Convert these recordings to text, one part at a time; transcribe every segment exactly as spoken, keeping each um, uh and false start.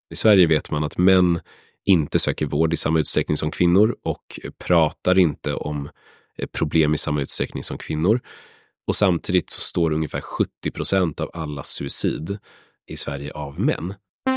I Sverige vet man att män inte söker vård i samma utsträckning som kvinnor och pratar inte om problem i samma utsträckning som kvinnor. Och samtidigt så står ungefär sjuttio procent av alla suicid i Sverige av män.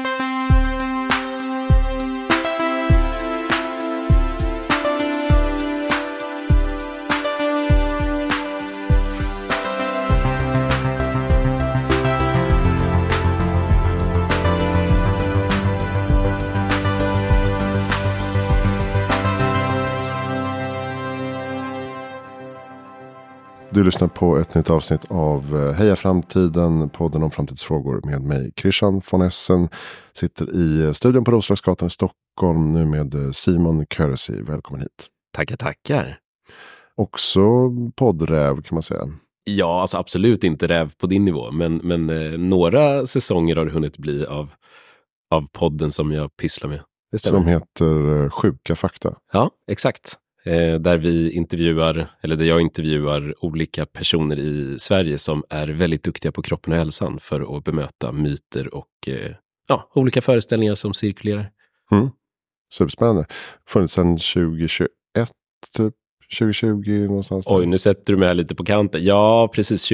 Du lyssnar på ett nytt avsnitt av Heja Framtiden, podden om framtidsfrågor med mig, Christian von Essen. Sitter i studion på Roslagsgatan i Stockholm nu med Simon Köresi. Välkommen hit. Tackar, tackar. Också poddräv kan man säga. Ja, alltså absolut inte räv på din nivå, men, men eh, några säsonger har det hunnit bli av, av podden som jag pysslar med. Det stämmer. Som heter Sjuka fakta. Ja, exakt. Eh, där vi intervjuar, eller där jag intervjuar olika personer i Sverige som är väldigt duktiga på kroppen och hälsan för att bemöta myter och eh, ja, olika föreställningar som cirkulerar. Mm. Superspännande. Funnits sedan tjugohundratjugoett, typ tjugohundratjugo någonstans. Oj, nu sätter du mig här lite på kanten. Ja, precis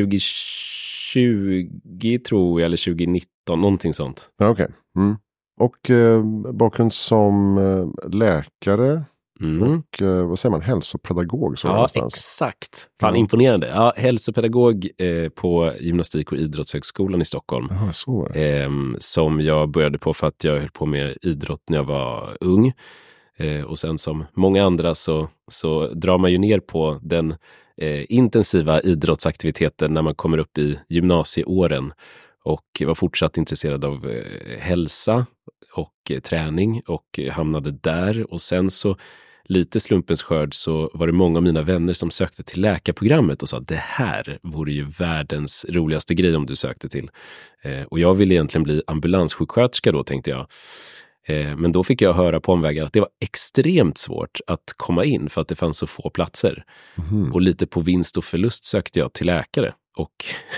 tjugohundratjugo tror jag, eller tjugonitton, någonting sånt. Ja, okej. Okay. Mm. Och eh, bakgrund som eh, läkare. Mm. Och eh, vad säger man, hälsopedagog? Så ja, någonstans. Exakt. Fan, mm. imponerande. Ja, hälsopedagog eh, på gymnastik- och idrottshögskolan i Stockholm. Aha, så. Eh, som jag började på för att jag höll på med idrott när jag var ung. Eh, och sen som många andra så, så drar man ju ner på den eh, intensiva idrottsaktiviteten när man kommer upp i gymnasieåren. Och var fortsatt intresserad av eh, hälsa och eh, träning och eh, hamnade där. Och sen så lite slumpens skörd så var det många av mina vänner som sökte till läkarprogrammet och sa att det här vore ju världens roligaste grej om du sökte till. Eh, och jag ville egentligen bli ambulanssjuksköterska då, tänkte jag. Eh, men då fick jag höra på omvägar att det var extremt svårt att komma in för att det fanns så få platser. Mm. Och lite på vinst och förlust sökte jag till läkare och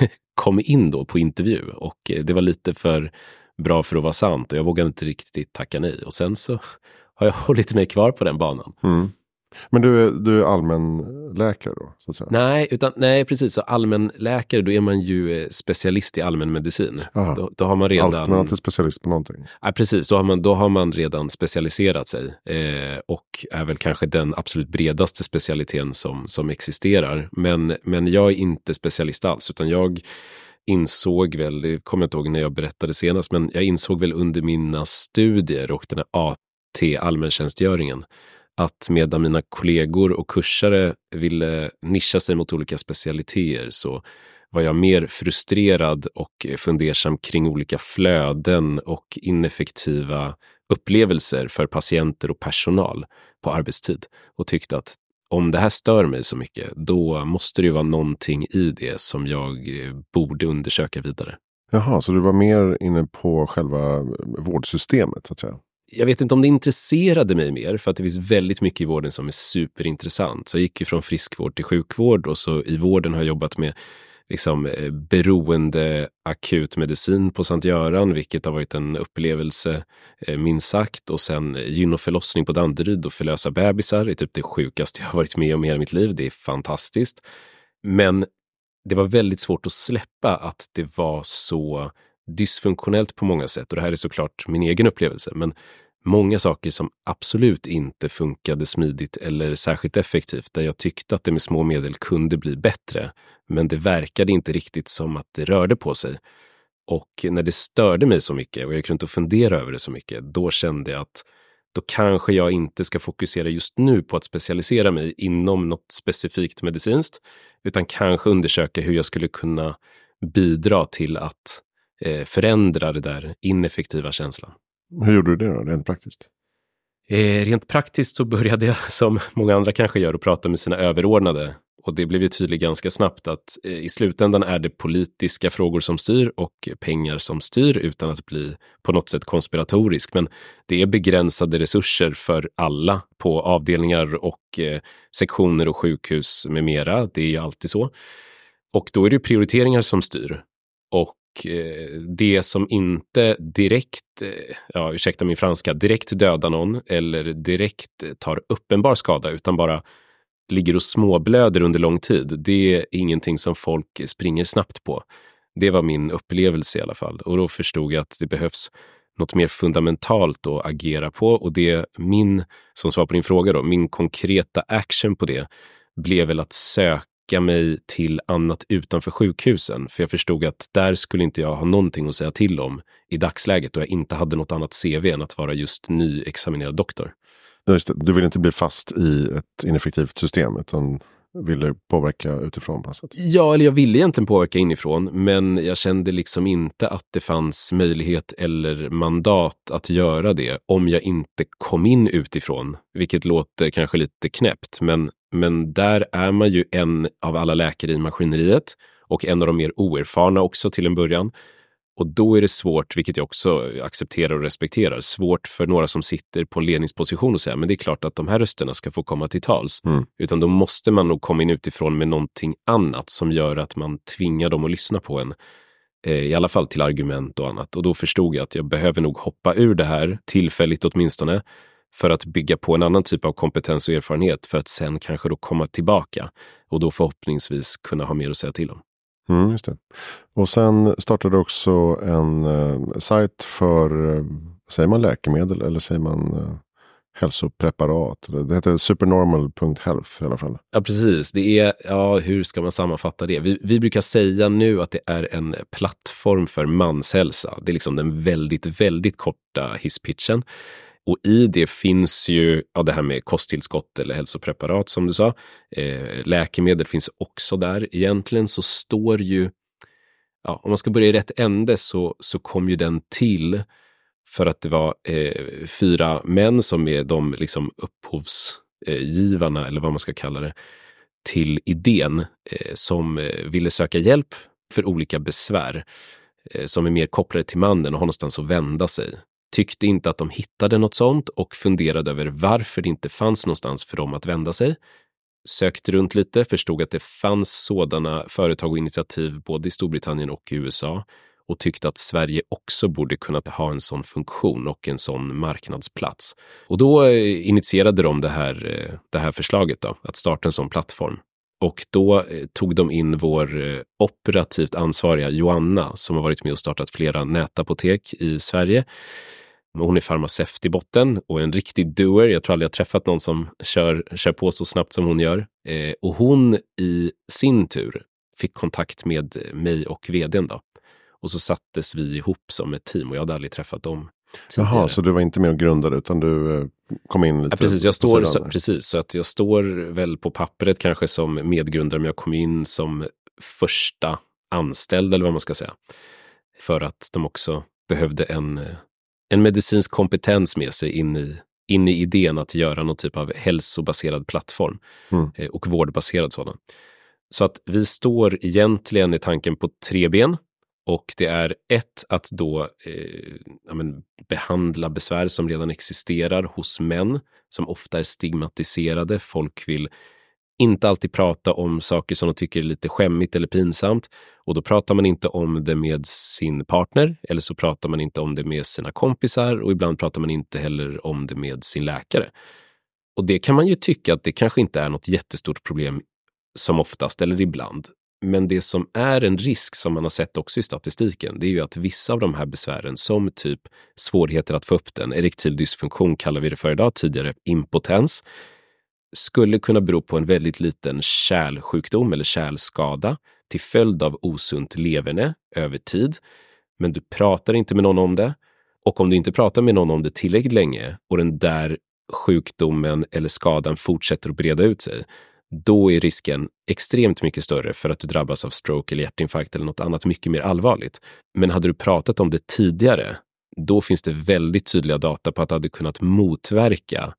kom in då på intervju. Och eh, det var lite för bra för att vara sant och jag vågade inte riktigt tacka nej. Och sen så har jag hållit mig kvar på den banan. Mm. Men du är, du är allmän läkare då, så att säga? Nej, utan, nej, precis. Så allmän läkare, då är man ju specialist i allmän medicin. Då, då har man redan... Allt, men inte specialist på någonting. Nej, precis. Då har man, då har man redan specialiserat sig. Eh, och är väl kanske den absolut bredaste specialiteten som, som existerar. Men, men jag är inte specialist alls, utan jag insåg väl, det kommer jag inte ihåg när jag berättade senast, men jag insåg väl under mina studier och den här A T, allmäntjänstgöringen, att medan mina kollegor och kursare ville nischa sig mot olika specialiteter så var jag mer frustrerad och fundersam kring olika flöden och ineffektiva upplevelser för patienter och personal på arbetstid och tyckte att om det här stör mig så mycket, då måste det ju vara någonting i det som jag borde undersöka vidare. Jaha, så du var mer inne på själva vårdsystemet så att säga? Jag vet inte om det intresserade mig mer, för att det finns väldigt mycket i vården som är superintressant. Så jag gick ju från friskvård till sjukvård och så i vården har jag jobbat med liksom, beroende akut medicin på Sankt Göran, vilket har varit en upplevelse eh, minst sagt. Och sen gyn- och förlossning på Danderyd och förlösa bebisar är typ det sjukaste jag har varit med om i hela mitt liv. Det är fantastiskt. Men det var väldigt svårt att släppa att det var så dysfunktionellt på många sätt. Och det här är såklart min egen upplevelse. Men många saker som absolut inte funkade smidigt eller särskilt effektivt, där jag tyckte att det med små medel kunde bli bättre. Men det verkade inte riktigt som att det rörde på sig. Och när det störde mig så mycket och jag kunde inte fundera över det så mycket, då kände jag att då kanske jag inte ska fokusera just nu på att specialisera mig inom något specifikt medicinskt, utan kanske undersöka hur jag skulle kunna bidra till att eh, förändra det där ineffektiva känslan. Hur gjorde du det då, rent praktiskt? Eh, rent praktiskt så började jag, som många andra kanske gör, att prata med sina överordnade. Och det blev ju tydligt ganska snabbt att eh, i slutändan är det politiska frågor som styr och pengar som styr, utan att bli på något sätt konspiratorisk. Men det är begränsade resurser för alla på avdelningar och eh, sektioner och sjukhus med mera. Det är ju alltid så. Och då är det prioriteringar som styr. Och eh, det som inte direkt, eh, ja ursäkta min franska, direkt dödar någon eller direkt tar uppenbar skada utan bara ligger och småblöder under lång tid, det är ingenting som folk springer snabbt på. Det var min upplevelse i alla fall. Och då förstod jag att det behövs något mer fundamentalt att agera på. Och det min, som svar på din fråga då, min konkreta action på det blev väl att söka mig till annat utanför sjukhusen. För jag förstod att där skulle inte jag ha någonting att säga till om i dagsläget. Och jag inte hade något annat C V än att vara just nyexaminerad doktor. Just det, du vill inte bli fast i ett ineffektivt system utan ville påverka utifrån på något sätt. Ja, eller jag ville egentligen påverka inifrån, men jag kände liksom inte att det fanns möjlighet eller mandat att göra det om jag inte kom in utifrån, vilket låter kanske lite knäppt, men, men där är man ju en av alla läkare i maskineriet och en av de mer oerfarna också till en början. Och då är det svårt, vilket jag också accepterar och respekterar, svårt för några som sitter på en ledningsposition och säga, men det är klart att de här rösterna ska få komma till tals. Mm. Utan då måste man nog komma in utifrån med någonting annat som gör att man tvingar dem att lyssna på en. Eh, I alla fall till argument och annat. Och då förstod jag att jag behöver nog hoppa ur det här, tillfälligt åtminstone, för att bygga på en annan typ av kompetens och erfarenhet för att sen kanske då komma tillbaka och då förhoppningsvis kunna ha mer att säga till om. Mm, just det. Och sen startade också en eh, sajt för, eh, säger man läkemedel eller säger man eh, hälsopreparat? Det heter supernormal punkt health i alla fall. Ja, precis. Det är, ja, hur ska man sammanfatta det? Vi, vi brukar säga nu att det är en plattform för manshälsa. Det är liksom den väldigt, väldigt korta hisspitchen. Och i det finns ju ja, det här med kosttillskott eller hälsopreparat som du sa. Eh, läkemedel finns också där. Egentligen så står ju, ja, om man ska börja i rätt ände så, så kom ju den till för att det var eh, fyra män som är de liksom upphovsgivarna, eller vad man ska kalla det, till idén eh, som eh, ville söka hjälp för olika besvär eh, som är mer kopplade till mannen och har någonstans att vända sig. Tyckte inte att de hittade något sånt och funderade över varför det inte fanns någonstans för dem att vända sig. Sökte runt lite, förstod att det fanns sådana företag och initiativ både i Storbritannien och i U S A och tyckte att Sverige också borde kunna ha en sån funktion och en sån marknadsplats. Och då initierade de det här, det här förslaget då, att starta en sån plattform. Och då tog de in vår operativt ansvariga Joanna som har varit med och startat flera nätapotek i Sverige. Hon är farmaceut i botten och en riktig doer. Jag tror aldrig jag träffat någon som kör, kör på så snabbt som hon gör. Eh, och hon i sin tur fick kontakt med mig och vdn då. Och så sattes vi ihop som ett team och jag hade aldrig träffat dem tidigare. Jaha, så du var inte med och grundade utan du eh, kom in lite? Ja, precis, jag står, så, precis, så att jag står väl på pappret kanske som medgrundare, men jag kom in som första anställd eller vad man ska säga. För att de också behövde en... en medicinsk kompetens med sig in i, in i idén att göra någon typ av hälsobaserad plattform mm. eh, och vårdbaserad sådan. Så att vi står egentligen i tanken på tre ben och det är ett att då eh, ja, men, behandla besvär som redan existerar hos män som ofta är stigmatiserade. Folk vill inte alltid prata om saker som de tycker är lite skämmigt eller pinsamt. Och då pratar man inte om det med sin partner eller så pratar man inte om det med sina kompisar och ibland pratar man inte heller om det med sin läkare. Och det kan man ju tycka att det kanske inte är något jättestort problem som oftast eller ibland. Men det som är en risk som man har sett också i statistiken, det är ju att vissa av de här besvären som typ svårigheter att få upp den, erektil dysfunktion kallar vi det för idag, tidigare impotens, skulle kunna bero på en väldigt liten kärlsjukdom eller kärlskada till följd av osunt leverne över tid. Men du pratar inte med någon om det. Och om du inte pratar med någon om det tillräckligt länge och den där sjukdomen eller skadan fortsätter att breda ut sig, då är risken extremt mycket större för att du drabbas av stroke eller hjärtinfarkt eller något annat mycket mer allvarligt. Men hade du pratat om det tidigare, då finns det väldigt tydliga data på att det hade kunnat motverka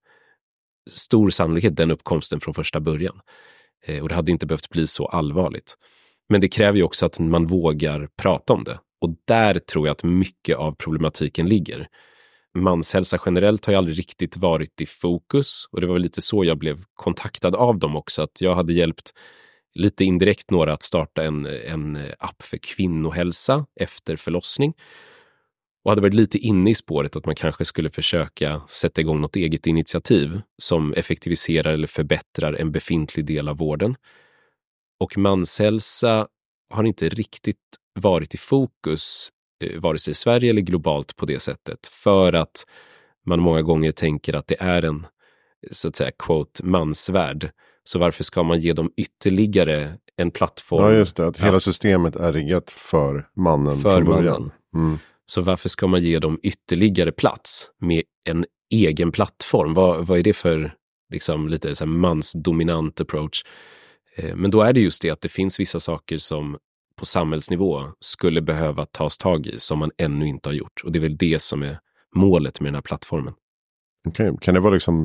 stor sannolikhet den uppkomsten från första början. Eh, och det hade inte behövt bli så allvarligt. Men det kräver ju också att man vågar prata om det. Och där tror jag att mycket av problematiken ligger. Manshälsa generellt har ju aldrig riktigt varit i fokus. Och det var väl lite så jag blev kontaktad av dem också. Att jag hade hjälpt lite indirekt några att starta en, en app för kvinnohälsa efter förlossning. Och hade varit lite inne i spåret att man kanske skulle försöka sätta igång något eget initiativ som effektiviserar eller förbättrar en befintlig del av vården. Och manshälsa har inte riktigt varit i fokus vare sig i Sverige eller globalt på det sättet, för att man många gånger tänker att det är en, så att säga, quote, mansvärld. Så varför ska man ge dem ytterligare en plattform? Ja, just det. Att hela att, systemet är riggat för mannen för från början. mannen. Mm. Så varför ska man ge dem ytterligare plats med en egen plattform? Vad, vad är det för liksom, lite så här mansdominant approach? Eh, men då är det just det att det finns vissa saker som på samhällsnivå skulle behöva tas tag i som man ännu inte har gjort. Och det är väl det som är målet med den här plattformen. Okej, okay. Kan det vara liksom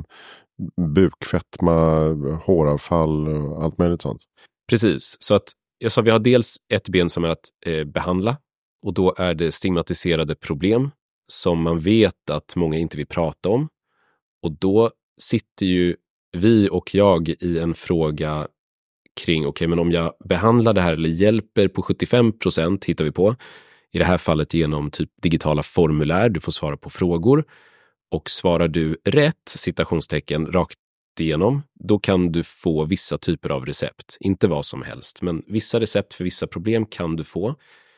bukfetma, håravfall och allt möjligt sånt? Precis, så att jag sa vi har dels ett ben som är att eh, behandla, och då är det stigmatiserade problem som man vet att många inte vill prata om. Och då sitter ju vi och jag i en fråga kring, okej, okay, men om jag behandlar det här eller hjälper på sjuttiofem procent hittar vi på, i det här fallet genom typ digitala formulär, du får svara på frågor, och svarar du rätt, citationstecken, rakt igenom, då kan du få vissa typer av recept. Inte vad som helst, men vissa recept för vissa problem kan du få.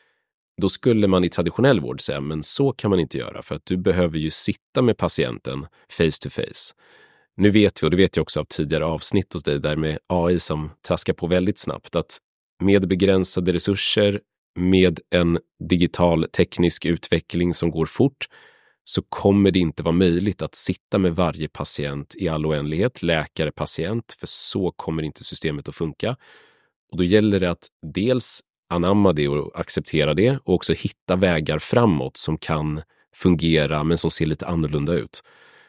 Då skulle man i traditionell vård säga, men så kan man inte göra, för att du behöver ju sitta med patienten face to face. Nu vet vi, och det vet jag också av tidigare avsnitt hos dig där med A I som traskar på väldigt snabbt, att med begränsade resurser, med en digital teknisk utveckling som går fort, så kommer det inte vara möjligt att sitta med varje patient i all oändlighet, läkare, patient, för så kommer inte systemet att funka. Och då gäller det att dels anamma det och acceptera det, och också hitta vägar framåt som kan fungera men som ser lite annorlunda ut.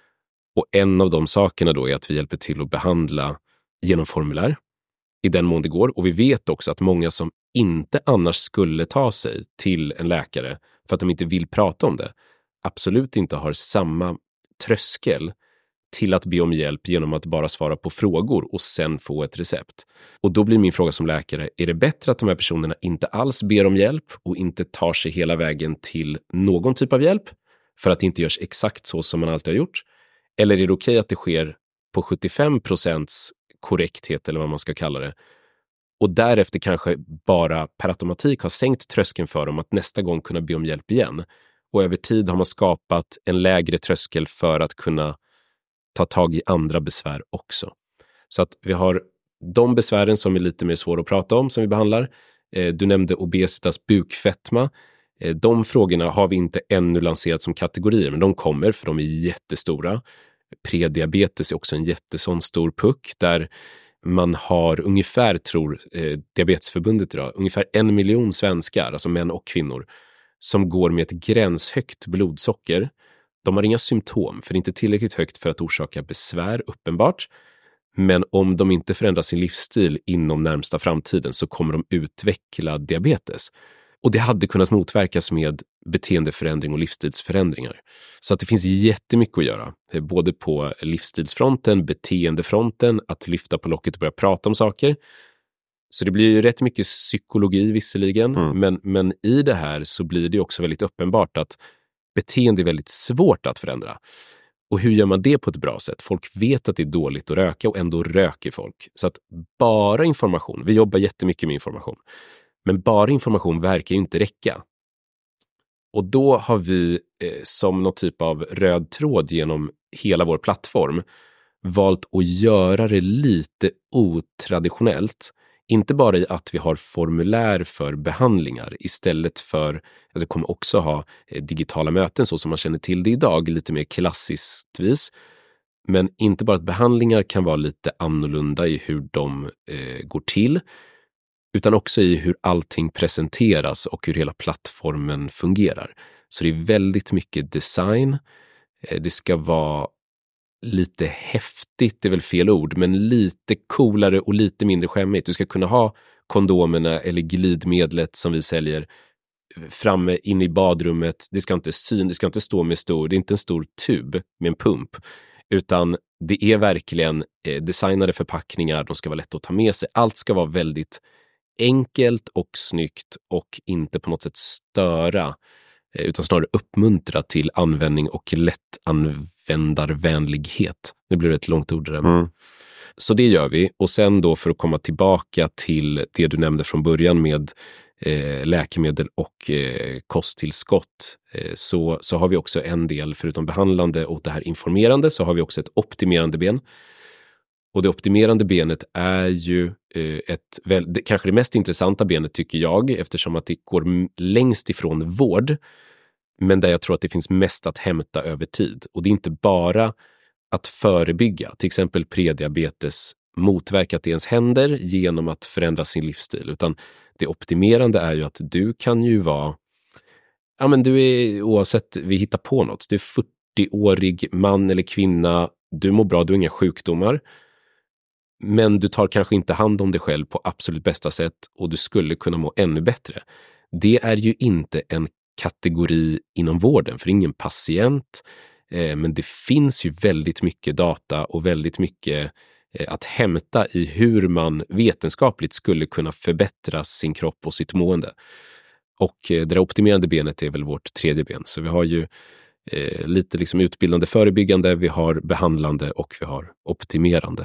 Och en av de sakerna då är att vi hjälper till att behandla genom formulär i den mån det går. Och vi vet också att många som inte annars skulle ta sig till en läkare för att de inte vill prata om det, absolut inte har samma tröskel till att be om hjälp genom att bara svara på frågor och sen få ett recept. Och då blir min fråga som läkare, är det bättre att de här personerna inte alls ber om hjälp och inte tar sig hela vägen till någon typ av hjälp för att det inte görs exakt så som man alltid har gjort? Eller är det okej att det sker på sjuttiofem procents korrekthet eller vad man ska kalla det, och därefter kanske bara per automatik har sänkt tröskeln för dem att nästa gång kunna be om hjälp igen, och över tid har man skapat en lägre tröskel för att kunna ta tag i andra besvär också. Så att vi har de besvären som är lite mer svåra att prata om som vi behandlar. Du nämnde obesitas, bukfetma. De frågorna har vi inte ännu lanserat som kategorier, men de kommer för de är jättestora. Prediabetes är också en jättesån stor puck där man har ungefär, tror eh, Diabetesförbundet idag, ungefär en miljon svenskar, alltså män och kvinnor, som går med ett gränshögt blodsocker. De har inga symptom, för det är inte tillräckligt högt för att orsaka besvär, uppenbart. Men om de inte förändrar sin livsstil inom närmsta framtiden så kommer de utveckla diabetes. Och det hade kunnat motverkas med beteendeförändring och livsstilsförändringar. Så att det finns jättemycket att göra. Både på livsstilsfronten, beteendefronten, att lyfta på locket och börja prata om saker. Så det blir ju rätt mycket psykologi visserligen. Mm. Men, men i det här så blir det också väldigt uppenbart att beteende är väldigt svårt att förändra. Och hur gör man det på ett bra sätt? Folk vet att det är dåligt att röka och ändå röker folk. Så att bara information, vi jobbar jättemycket med information. Men bara information verkar ju inte räcka. Och då har vi eh, som någon typ av röd tråd genom hela vår plattform valt att göra det lite otraditionellt. Inte bara i att vi har formulär för behandlingar istället för, alltså vi kommer också ha eh, digitala möten så som man känner till det idag, lite mer klassiskt vis. Men inte bara att behandlingar kan vara lite annorlunda i hur de eh, går till, utan också i hur allting presenteras och hur hela plattformen fungerar. Så det är väldigt mycket design. Det ska vara lite häftigt, det är väl fel ord, men lite coolare och lite mindre skämmigt. Du ska kunna ha kondomerna eller glidmedlet som vi säljer framme in i badrummet. Det ska inte syn, det ska inte stå med stor, det är inte en stor tub med en pump, utan det är verkligen eh, designade förpackningar, de ska vara lätta att ta med sig. Allt ska vara väldigt enkelt och snyggt och inte på något sätt störa, eh, utan snarare uppmuntra till användning och lättanvändarvänlighet. Det blir ett långt ord där. Mm. Så det gör vi. Och sen då för att komma tillbaka till det du nämnde från början med eh, läkemedel och eh, kosttillskott, eh, så, så har vi också en del, förutom behandlande och det här informerande, så har vi också ett optimerande ben. Och det optimerande benet är ju eh, ett, väl, det, kanske det mest intressanta benet tycker jag, eftersom att det går längst ifrån vård, men där jag tror att det finns mest att hämta över tid. Och det är inte bara att förebygga, till exempel prediabetes, motverka att det ens händer genom att förändra sin livsstil, utan det optimerande är ju att du kan ju vara, ja men du är, oavsett, vi hittar på något, du är fyrtioårig man eller kvinna, du mår bra, du har inga sjukdomar, men du tar kanske inte hand om dig själv på absolut bästa sätt och du skulle kunna må ännu bättre. Det är ju inte en kategori inom vården, för ingen patient, eh, men det finns ju väldigt mycket data och väldigt mycket eh, att hämta i hur man vetenskapligt skulle kunna förbättra sin kropp och sitt mående. Och eh, det där optimerande benet är väl vårt tredje ben. Så vi har ju eh, lite liksom utbildande förebyggande, vi har behandlande och vi har optimerande.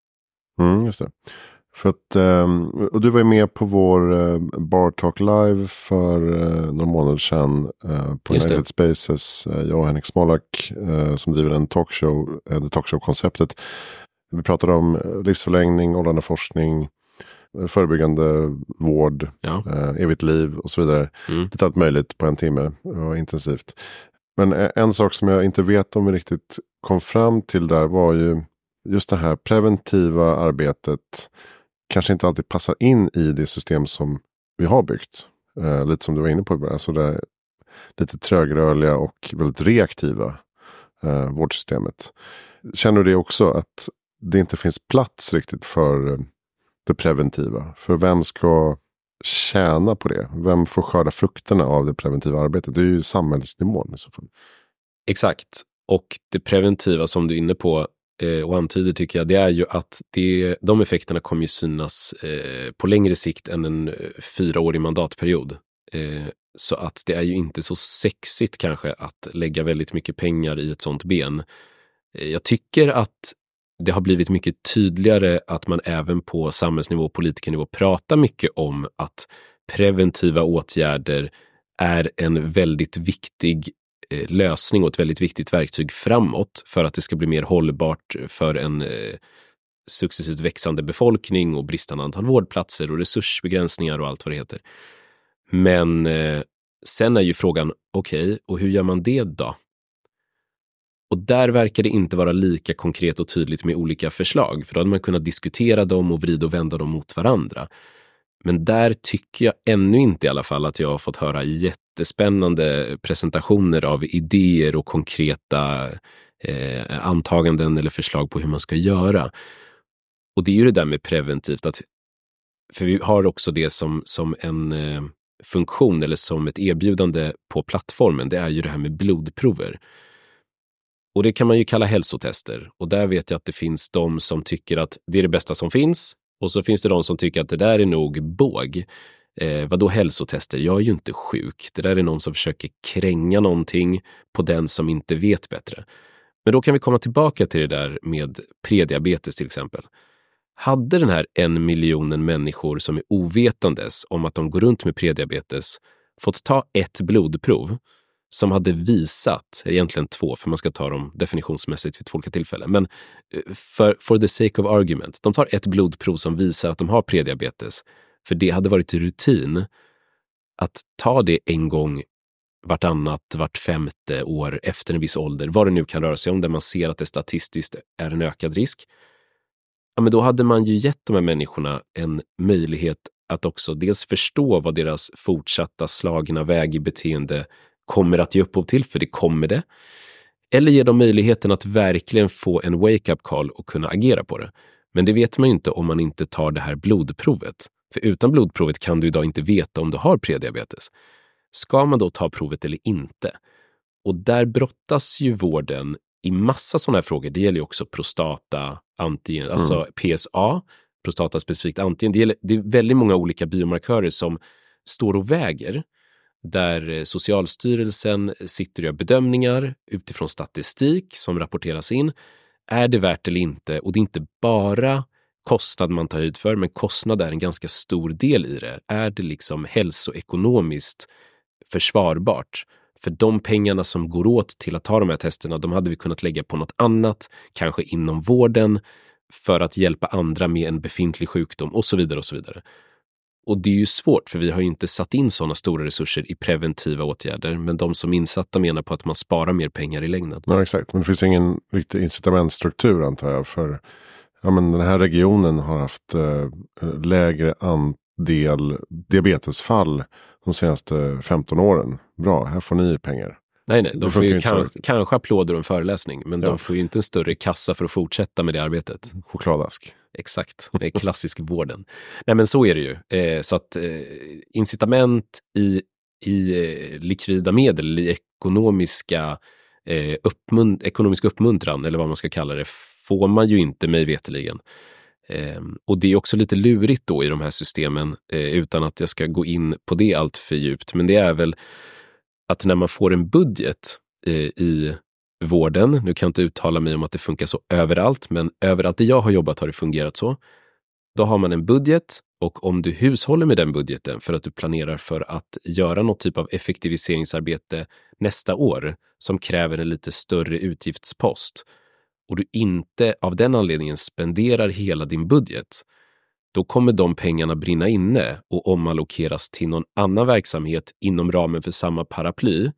Mm, just det. För att, och du var ju med på vår Bar Talk Live för några månader sedan på United Spaces. Jag och Henrik Smolak som driver en talkshow, det talkshow-konceptet. Vi pratade om livsförlängning, åldrande forskning, förebyggande vård, ja. evigt liv och så vidare. Mm. Lite allt möjligt på en timme och intensivt. Men en sak som jag inte vet om vi riktigt kom fram till där var ju just det här preventiva arbetet kanske inte alltid passar in i det system som vi har byggt. Eh, lite som du var inne på. Alltså det lite trögrörliga och väldigt reaktiva eh, vårdsystemet. Känner du det också att det inte finns plats riktigt för eh, det preventiva? För vem ska tjäna på det? Vem får skörda frukterna av det preventiva arbetet? Det är ju samhällsnivån i så fall. Exakt. Och det preventiva som du är inne på och antyder tycker jag, det är ju att det, de effekterna kommer ju synas eh, på längre sikt än en fyraårig mandatperiod. Eh, så att det är ju inte så sexigt kanske att lägga väldigt mycket pengar i ett sånt ben. Eh, jag tycker att det har blivit mycket tydligare att man även på samhällsnivå och politikernivå pratar mycket om att preventiva åtgärder är en väldigt viktig lösning och ett väldigt viktigt verktyg framåt för att det ska bli mer hållbart för en eh, successivt växande befolkning och bristande antal vårdplatser och resursbegränsningar och allt vad det heter. Men eh, sen är ju frågan, okej, okay, och hur gör man det då? Och där verkar det inte vara lika konkret och tydligt med olika förslag, för då hade man kunnat diskutera dem och vrida och vända dem mot varandra. Men där tycker jag ännu inte i alla fall att jag har fått höra jättespännande presentationer av idéer och konkreta eh, antaganden eller förslag på hur man ska göra. Och det är ju det där med preventivt, att, för vi har också det som, som en eh, funktion eller som ett erbjudande på plattformen, det är ju det här med blodprover. Och det kan man ju kalla hälsotester. Och där vet jag att det finns de som tycker att det är det bästa som finns. Och så finns det de som tycker att det där är nog båg. Eh, vadå hälsotester? Jag är ju inte sjuk. Det där är någon som försöker kränga någonting på den som inte vet bättre. Men då kan vi komma tillbaka till det där med prediabetes till exempel. Hade den här en miljonen människor som är ovetandes om att de går runt med prediabetes fått ta ett blodprov som hade visat, egentligen två, för man ska ta dem definitionsmässigt vid två olika tillfällen, men för, for the sake of argument, de tar ett blodprov som visar att de har prediabetes, för det hade varit rutin att ta det en gång vartannat, vart femte år efter en viss ålder, vad det nu kan röra sig om, där man ser att det statistiskt är en ökad risk. Ja, men då hade man ju gett de här människorna en möjlighet att också dels förstå vad deras fortsatta slagna väg i beteende kommer att ge upphov till, för det kommer det. Eller ge dem möjligheten att verkligen få en wake-up call och kunna agera på det. Men det vet man ju inte om man inte tar det här blodprovet. För utan blodprovet kan du idag inte veta om du har prediabetes. Ska man då ta provet eller inte? Och där brottas ju vården i massa sådana här frågor, det gäller ju också prostata antigen, mm. alltså P S A, prostataspecifikt antigen. Det, gäller, det är väldigt många olika biomarkörer som står och väger, där Socialstyrelsen sitter och gör bedömningar utifrån statistik som rapporteras in. Är det värt eller inte? Och det är inte bara kostnad man tar höjd för, men kostnad är en ganska stor del i det. Är det liksom hälsoekonomiskt försvarbart? För de pengarna som går åt till att ta de här testerna, de hade vi kunnat lägga på något annat, kanske inom vården, för att hjälpa andra med en befintlig sjukdom och så vidare och så vidare. Och det är ju svårt, för vi har ju inte satt in sådana stora resurser i preventiva åtgärder, men de som insatta menar på att man sparar mer pengar i längden. Ja, exakt. Men det finns ingen riktig incitamentstruktur, antar jag, för ja, men den här regionen har haft eh, lägre andel diabetesfall de senaste femton åren. Bra, här får ni pengar. Nej, nej, de får ju kan, kanske applåder och en föreläsning, men ja. de får ju inte en större kassa för att fortsätta med det arbetet. Chokladask. Exakt, det är klassisk vården. Nej, men så är det ju. Eh, så att eh, incitament i, i eh, likvida medel, i ekonomiska, eh, uppmunt- ekonomisk uppmuntran, eller vad man ska kalla det, får man ju inte, mig veteligen. Eh, och det är också lite lurigt då i de här systemen, eh, utan att jag ska gå in på det allt för djupt. Men det är väl att när man får en budget eh, i vården, nu kan jag inte uttala mig om att det funkar så överallt, men överallt där jag har jobbat har det fungerat så. Då har man en budget, och om du hushåller med den budgeten för att du planerar för att göra något typ av effektiviseringsarbete nästa år som kräver en lite större utgiftspost, och du inte av den anledningen spenderar hela din budget, då kommer de pengarna brinna inne och omallokeras till någon annan verksamhet inom ramen för samma paraply.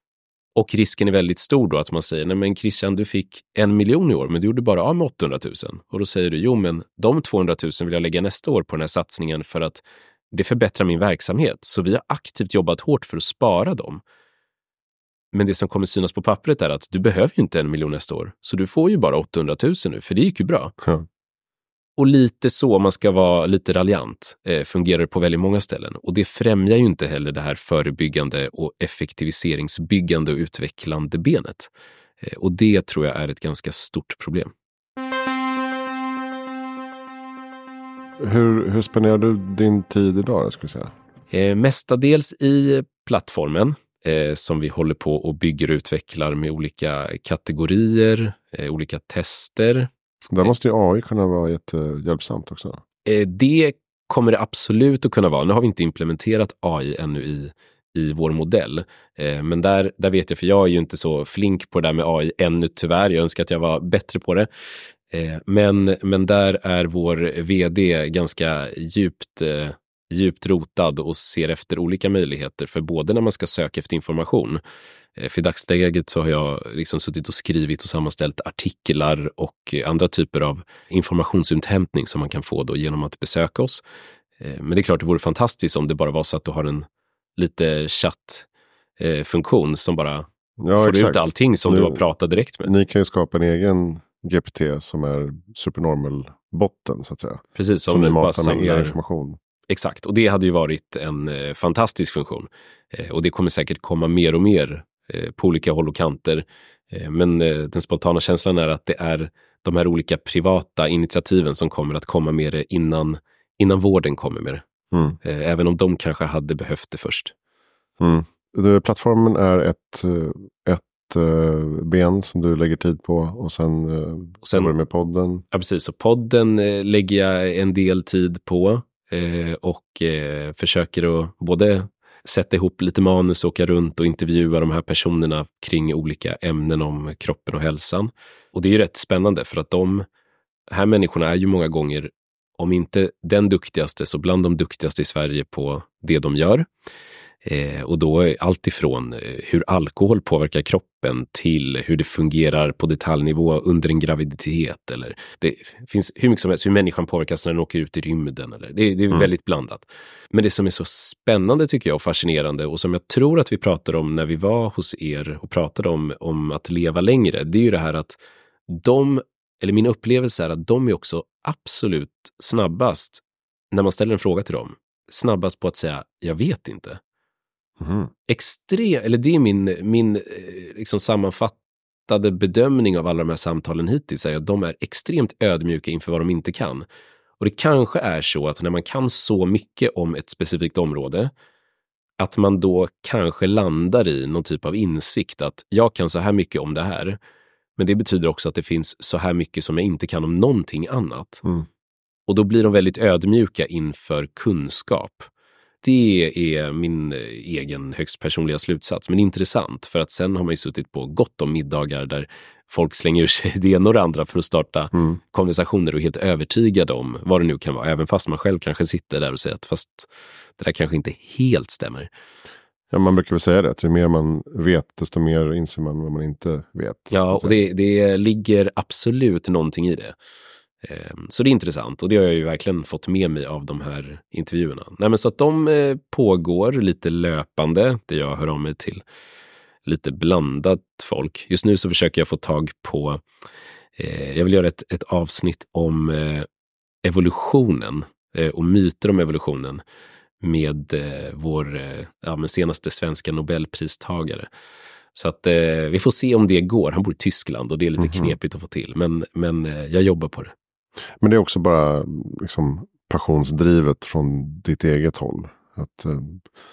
Och risken är väldigt stor då att man säger, nej men Christian, du fick en miljon i år, men du gjorde bara av med åttahundratusen. Och då säger du, jo men de tvåhundratusen vill jag lägga nästa år på den här satsningen för att det förbättrar min verksamhet. Så vi har aktivt jobbat hårt för att spara dem. Men det som kommer synas på pappret är att du behöver ju inte en miljon nästa år. Så du får ju bara åttahundratusen nu, för det gick ju bra. Ja. Och lite så, om man ska vara lite raljant, eh, fungerar det på väldigt många ställen. Och det främjar ju inte heller det här förebyggande och effektiviseringsbyggande och utvecklande benet. Eh, och det tror jag är ett ganska stort problem. Hur, hur spenderar du din tid idag, skulle jag säga? Eh, mestadels i plattformen eh, som vi håller på och bygger och utvecklar med olika kategorier, eh, olika tester. Där måste ju A I kunna vara jättehjälpsamt också. Det kommer det absolut att kunna vara. Nu har vi inte implementerat A I ännu i, i vår modell. Men där, där vet jag, för jag är ju inte så flink på det där med A I ännu tyvärr. Jag önskar att jag var bättre på det. Men, men där är vår vd ganska djupt, djupt rotad och ser efter olika möjligheter för både när man ska söka efter information. För i dagsläget så har jag liksom suttit och skrivit och sammanställt artiklar och andra typer av informationsuthämtning som man kan få då genom att besöka oss. Men det är klart, det vore fantastiskt om det bara var så att du har en lite chattfunktion som bara ja, får exakt. ut allting som nu, du har pratat direkt med. Ni kan ju skapa en egen G P T som är supernormal-botten så att säga. Precis, som, som ni matar samlar med er information. Exakt, och det hade ju varit en eh, fantastisk funktion. Eh, och det kommer säkert komma mer och mer eh, på olika håll och kanter. Eh, men eh, den spontana känslan är att det är de här olika privata initiativen som kommer att komma med det innan, innan vården kommer med det. Mm. Eh, även om de kanske hade behövt det först. Mm. Det, plattformen är ett, ett uh, ben som du lägger tid på och sen, uh, och sen går du med podden. Ja, precis. Så podden uh, lägger jag en del tid på. Eh, och eh, försöker att både sätta ihop lite manus, åka runt och intervjua de här personerna kring olika ämnen om kroppen och hälsan. Och det är ju rätt spännande för att de här människorna är ju många gånger, om inte den duktigaste, så bland de duktigaste i Sverige på det de gör. Eh, och då är allt ifrån hur alkohol påverkar kroppen till hur det fungerar på detaljnivå under en graviditet. Eller det finns hur mycket som helst, hur människan påverkas när den åker ut i rymden. Eller, det, det är mm. väldigt blandat. Men det som är så spännande tycker jag och fascinerande och som jag tror att vi pratade om när vi var hos er och pratade om, om att leva längre, det är ju det här att de, eller min upplevelse är att de är också absolut snabbast när man ställer en fråga till dem. Snabbast på att säga, jag vet inte. Mm. Extrem, eller det är min, min liksom sammanfatt, samlade bedömning av alla de här samtalen hittills är att de är extremt ödmjuka inför vad de inte kan. Och det kanske är så att när man kan så mycket om ett specifikt område, att man då kanske landar i någon typ av insikt att jag kan så här mycket om det här, men det betyder också att det finns så här mycket som jag inte kan om någonting annat. Mm. Och då blir de väldigt ödmjuka inför kunskap. Det är min egen högst personliga slutsats, men intressant, för att sen har man ju suttit på gott om middagar där folk slänger ur sig det ena och det andra för att starta mm. konversationer och är helt övertygade om vad det nu kan vara, även fast man själv kanske sitter där och säger att fast det där kanske inte helt stämmer. Ja, man brukar väl säga det, att ju mer man vet, desto mer inser man vad man inte vet. Ja, och det, det ligger absolut någonting i det. Så det är intressant, och det har jag ju verkligen fått med mig av de här intervjuerna. Nej, men så att de pågår lite löpande, det jag hör om mig till lite blandat folk. Just nu så försöker jag få tag på, eh, jag vill göra ett, ett avsnitt om eh, evolutionen eh, och myter om evolutionen med eh, vår eh, ja, men senaste svenska Nobelpristagare. Så att eh, vi får se om det går. Han bor i Tyskland och det är lite mm-hmm. knepigt att få till, men, men eh, jag jobbar på det. Men det är också bara liksom, passionsdrivet från ditt eget håll. Att eh,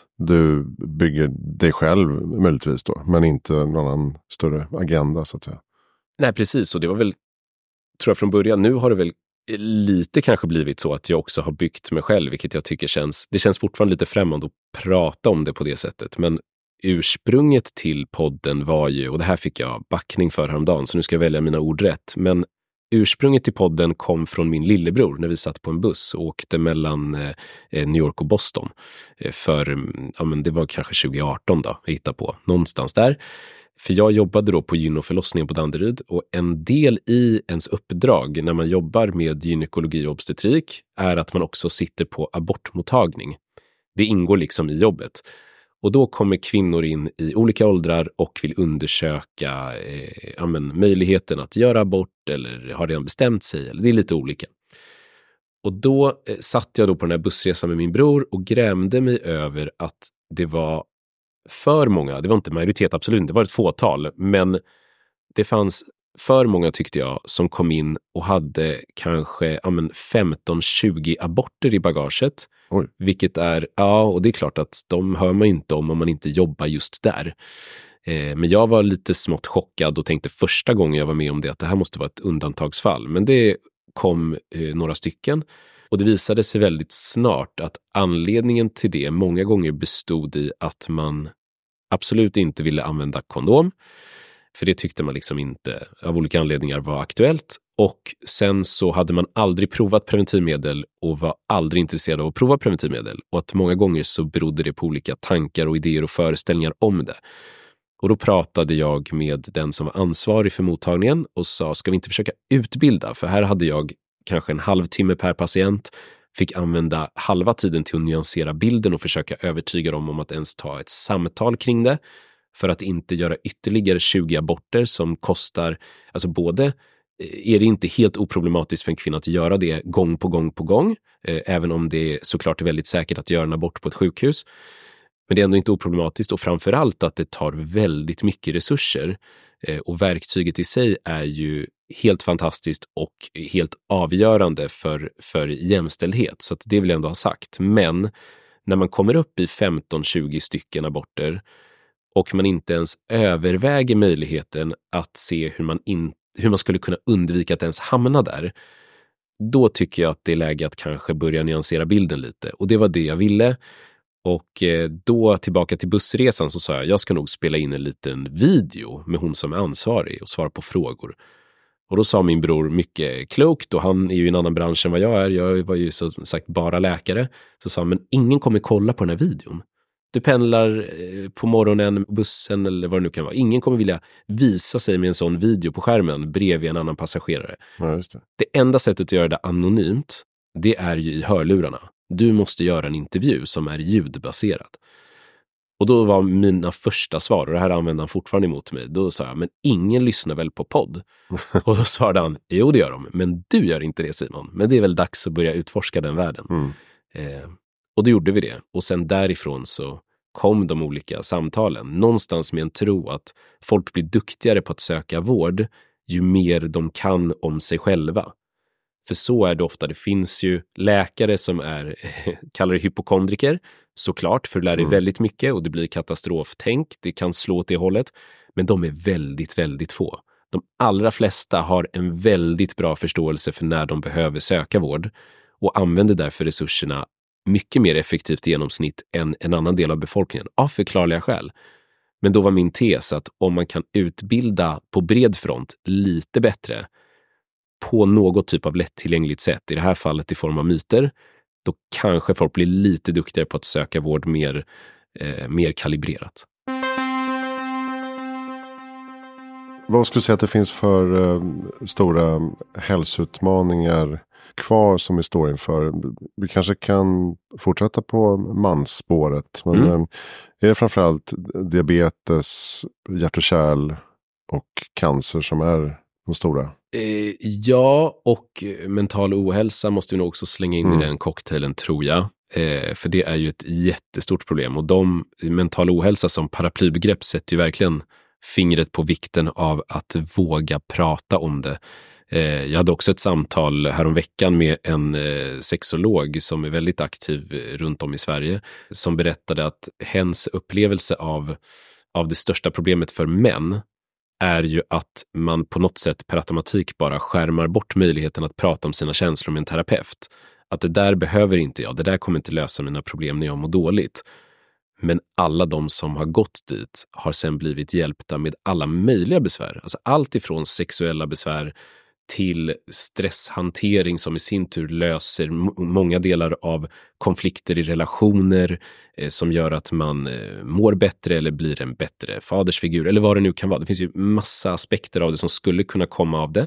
du bygger dig själv möjligtvis då, men inte någon annan större agenda så att säga. Nej, precis. Och det var väl, tror jag från början, nu har det väl lite kanske blivit så att jag också har byggt mig själv, vilket jag tycker känns, det känns fortfarande lite främmande att prata om det på det sättet. Men ursprunget till podden var ju, och det här fick jag backning för häromdagen, så nu ska jag välja mina ord rätt, men ursprunget till podden kom från min lillebror när vi satt på en buss och åkte mellan eh, New York och Boston. Eh, för, ja men det var kanske tjugo arton då, jag hittade på, någonstans där. För jag jobbade då på gyn- och förlossningen på Danderyd, och en del i ens uppdrag när man jobbar med gynekologi och obstetrik är att man också sitter på abortmottagning. Det ingår liksom i jobbet. Och då kommer kvinnor in i olika åldrar och vill undersöka eh, ja, men, möjligheten att göra abort, eller har redan bestämt sig, eller det är lite olika. Och då eh, satt jag då på den här bussresan med min bror och grämde mig över att det var för många, det var inte majoritet absolut, det var ett fåtal, men det fanns för många, tyckte jag, som kom in och hade kanske ja, men femton tjugo aborter i bagaget. Oj. Vilket är, ja, och det är klart att de hör man inte om om man inte jobbar just där. Eh, men jag var lite smått chockad och tänkte första gången jag var med om det att det här måste vara ett undantagsfall. Men det kom eh, några stycken, och det visade sig väldigt snart att anledningen till det många gånger bestod i att man absolut inte ville använda kondom. För det tyckte man liksom inte av olika anledningar var aktuellt. Och sen så hade man aldrig provat preventivmedel och var aldrig intresserad av att prova preventivmedel. Och att många gånger så berodde det på olika tankar och idéer och föreställningar om det. Och då pratade jag med den som var ansvarig för mottagningen och sa, ska vi inte försöka utbilda? För här hade jag kanske en halvtimme per patient, fick använda halva tiden till att nyansera bilden och försöka övertyga dem om att ens ta ett samtal kring det. För att inte göra ytterligare tjugo aborter som kostar, alltså både är det inte helt oproblematiskt för en kvinna att göra det gång på gång på gång, eh, även om det såklart är väldigt säkert att göra en abort på ett sjukhus. Men det är ändå inte oproblematiskt, och framförallt att det tar väldigt mycket resurser. Eh, och verktyget i sig är ju helt fantastiskt och helt avgörande för, för jämställdhet. Så att det vill jag ändå ha sagt. Men när man kommer upp i femton tjugo stycken aborter och man inte ens överväger möjligheten att se hur man, in, hur man skulle kunna undvika att ens hamna där, då tycker jag att det är läge att kanske börja nyansera bilden lite. Och det var det jag ville. Och då tillbaka till bussresan så sa jag, jag ska nog spela in en liten video med hon som är ansvarig och svara på frågor. Och då sa min bror mycket klokt, och han är ju i en annan bransch än vad jag är. Jag var ju som sagt bara läkare. Så sa han, men ingen kommer kolla på den här videon. Du pendlar på morgonen, bussen eller vad det nu kan vara. Ingen kommer vilja visa sig med en sån video på skärmen bredvid en annan passagerare. Ja, just det. Det enda sättet att göra det anonymt, det är ju i hörlurarna. Du måste göra en intervju som är ljudbaserad. Och då var mina första svar, och det här använde han fortfarande emot mig. Då sa jag, men ingen lyssnar väl på podd? Och då svarade han, jo det gör de, men du gör inte det, Simon. Men det är väl dags att börja utforska den världen. Mm. Eh, och då gjorde vi det. Och sen därifrån så kom de olika samtalen. Någonstans med en tro att folk blir duktigare på att söka vård ju mer de kan om sig själva. För så är det ofta. Det finns ju läkare som är, kallar det hypokondriker, såklart, för det lär dig mm. väldigt mycket och det blir katastroftänk. Det kan slå åt det hållet, men de är väldigt, väldigt få. De allra flesta har en väldigt bra förståelse för när de behöver söka vård och använder därför resurserna mycket mer effektivt i genomsnitt än en annan del av befolkningen, av förklarliga skäl. Men då var min tes att om man kan utbilda på bred front lite bättre på något typ av lättillgängligt sätt, i det här fallet i form av myter, då kanske folk blir lite duktigare på att söka vård mer, eh, mer kalibrerat. Vad skulle du säga att det finns för eh, stora hälsoutmaningar kvar som vi står inför? Vi kanske kan fortsätta på mansspåret. Men mm. är det framförallt diabetes, hjärt- och kärl och cancer som är de stora? Eh, ja, och mental ohälsa måste vi nog också slänga in mm. i den cocktailen, tror jag. Eh, för det är ju ett jättestort problem. Och de mental ohälsa som paraplybegrepp sätter ju verkligen fingret på vikten av att våga prata om det. Eh, jag hade också ett samtal häromveckan med en eh, sexolog som är väldigt aktiv runt om i Sverige, som berättade att hens upplevelse av, av det största problemet för män är ju att man på något sätt per automatik bara skärmar bort möjligheten att prata om sina känslor med en terapeut. Att det där behöver inte jag, det där kommer inte lösa mina problem när jag mår dåligt. Men alla de som har gått dit har sen blivit hjälpta med alla möjliga besvär. Alltså allt ifrån sexuella besvär till stresshantering som i sin tur löser m- många delar av konflikter i relationer eh, som gör att man eh, mår bättre eller blir en bättre fadersfigur eller vad det nu kan vara. Det finns ju massa aspekter av det som skulle kunna komma av det.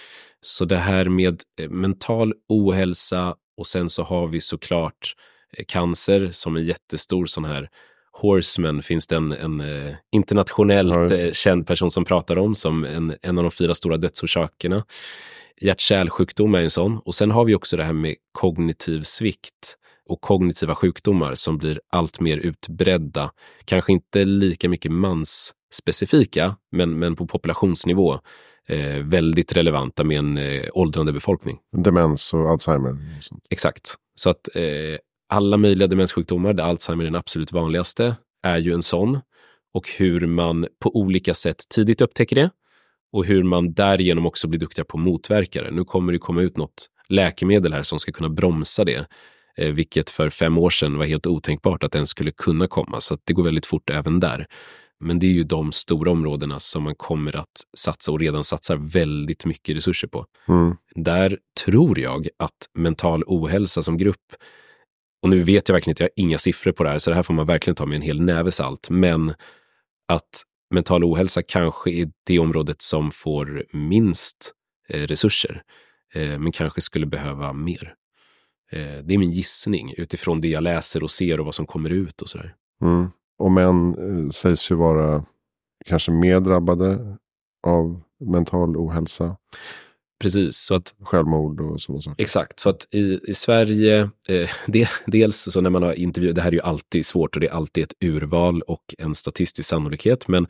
Så det här med eh, mental ohälsa, och sen så har vi såklart eh, cancer som en jättestor sån här Horseman, finns det en, en eh, internationellt ja, känd person som pratar om som en, en av de fyra stora dödsorsakerna. Hjärt-kärlsjukdom är en sån. Och sen har vi också det här med kognitiv svikt och kognitiva sjukdomar som blir allt mer utbredda. Kanske inte lika mycket mansspecifika, men, men på populationsnivå eh, väldigt relevanta med en eh, åldrande befolkning. Demens och Alzheimer. Och sånt. Exakt. Så att eh, alla möjliga demenssjukdomar, där Alzheimer är den absolut vanligaste, är ju en sån. Och hur man på olika sätt tidigt upptäcker det och hur man därigenom också blir duktigare på motverkare. Nu kommer det komma ut något läkemedel här som ska kunna bromsa det, eh, vilket för fem år sedan var helt otänkbart att den skulle kunna komma. Så att det går väldigt fort även där. Men det är ju de stora områdena som man kommer att satsa och redan satsar väldigt mycket resurser på. Mm. Där tror jag att mental ohälsa som grupp, och nu vet jag verkligen inte, jag har inga siffror på det här, så det här får man verkligen ta med en hel näve salt, men att mental ohälsa kanske är det området som får minst eh, resurser, eh, men kanske skulle behöva mer. Eh, det är min gissning utifrån det jag läser och ser och vad som kommer ut och sådär. Mm. Och män eh, sägs ju vara kanske mer drabbade av mental ohälsa. Precis, så att självmord och sådana saker. Exakt, så att i, i Sverige eh, det, dels så när man har intervjuat, det här är ju alltid svårt och det är alltid ett urval och en statistisk sannolikhet, men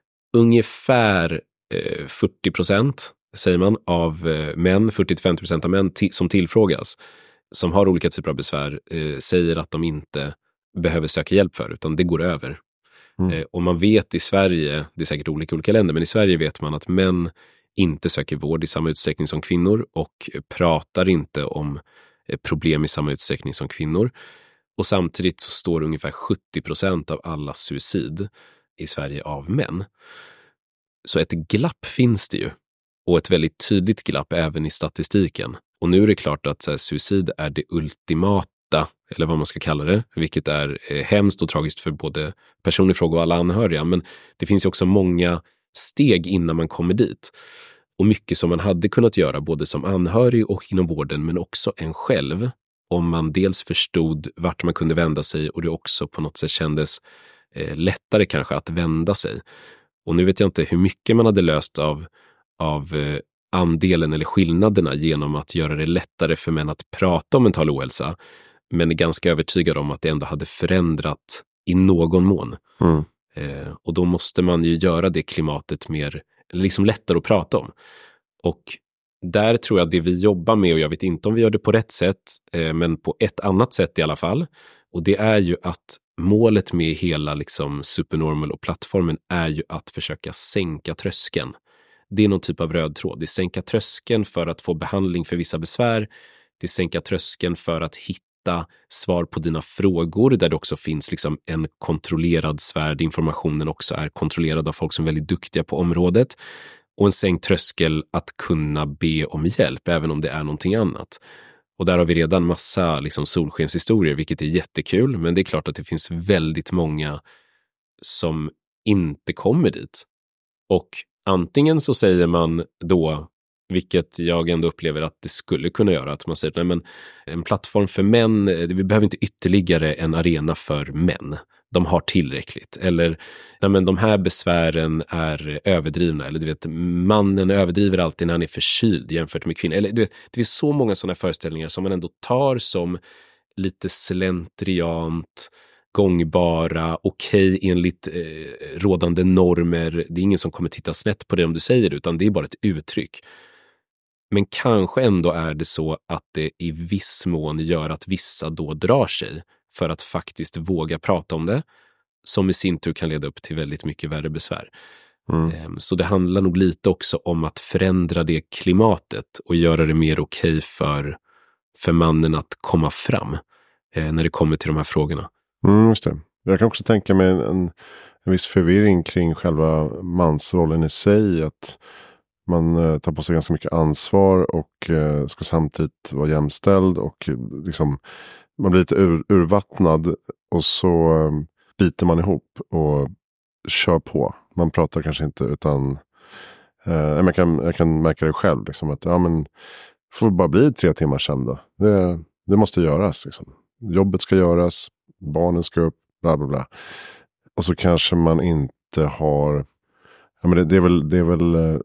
ungefär eh, fyrtio procent säger man av eh, män, fyrtio till femtio procent av män t- som tillfrågas, som har olika typer av besvär, eh, säger att de inte behöver söka hjälp för, utan det går över. Mm. Eh, och man vet i Sverige, det är säkert olika olika länder, men i Sverige vet man att män inte söker vård i samma utsträckning som kvinnor och pratar inte om problem i samma utsträckning som kvinnor. Och samtidigt så står ungefär sjuttio procent av alla suicid i Sverige av män. Så ett glapp finns det ju. Och ett väldigt tydligt glapp även i statistiken. Och nu är det klart att så här, suicid är det ultimata, eller vad man ska kalla det, vilket är eh, hemskt och tragiskt för både personer i fråga och alla anhöriga. Men det finns ju också många steg innan man kommer dit. Och mycket som man hade kunnat göra både som anhörig och inom vården, men också en själv, om man dels förstod vart man kunde vända sig och det också på något sätt kändes eh, lättare kanske att vända sig. Och nu vet jag inte hur mycket man hade löst av, av eh, andelen eller skillnaderna genom att göra det lättare för män att prata om mental ohälsa, men är ganska övertygad om att det ändå hade förändrat i någon mån. Mm. Eh, och då måste man ju göra det klimatet mer, liksom lättare att prata om. Och där tror jag det vi jobbar med, och jag vet inte om vi gör det på rätt sätt, eh, men på ett annat sätt i alla fall. Och det är ju att målet med hela liksom Supernormal och plattformen är ju att försöka sänka tröskeln. Det är någon typ av röd tråd. Det är sänka tröskeln för att få behandling för vissa besvär. Det är sänka tröskeln för att hitta svar på dina frågor, där det också finns liksom en kontrollerad sfär, där informationen också är kontrollerad av folk som är väldigt duktiga på området. Och en sänkt tröskel att kunna be om hjälp, även om det är någonting annat. Och där har vi redan massa liksom solskenshistorier, vilket är jättekul. Men det är klart att det finns väldigt många som inte kommer dit. Och antingen så säger man då, vilket jag ändå upplever att det skulle kunna göra, att man säger, nej men en plattform för män, vi behöver inte ytterligare en arena för män. De har tillräckligt. Eller, nej men de här besvären är överdrivna. Eller du vet, mannen överdriver alltid när han är förkyld jämfört med kvinnor. Eller du vet, det finns så många sådana föreställningar som man ändå tar som lite slentriant, gångbara, okej okay, enligt eh, rådande normer. Det är ingen som kommer titta snett på det om du säger det, utan det är bara ett uttryck. Men kanske ändå är det så att det i viss mån gör att vissa då drar sig för att faktiskt våga prata om det, som i sin tur kan leda upp till väldigt mycket värre besvär. Mm. Så det handlar nog lite också om att förändra det klimatet och göra det mer okej för, för mannen att komma fram eh, när det kommer till de här frågorna. Mm, just det. Jag kan också tänka mig en, en, en viss förvirring kring själva mansrollen i sig, att man eh, tar på sig ganska mycket ansvar och eh, ska samtidigt vara jämställd och eh, liksom man blir lite ur, urvattnad och så eh, biter man ihop och kör på. Man pratar kanske inte utan eh, jag, kan, jag kan märka det själv liksom, att ja, men får bara bli tre timmar sen då. Det, det måste göras liksom. Jobbet ska göras, barnen ska upp, bla bla bla. Och så kanske man inte har, ja, men det, det är väl, det är väl eh,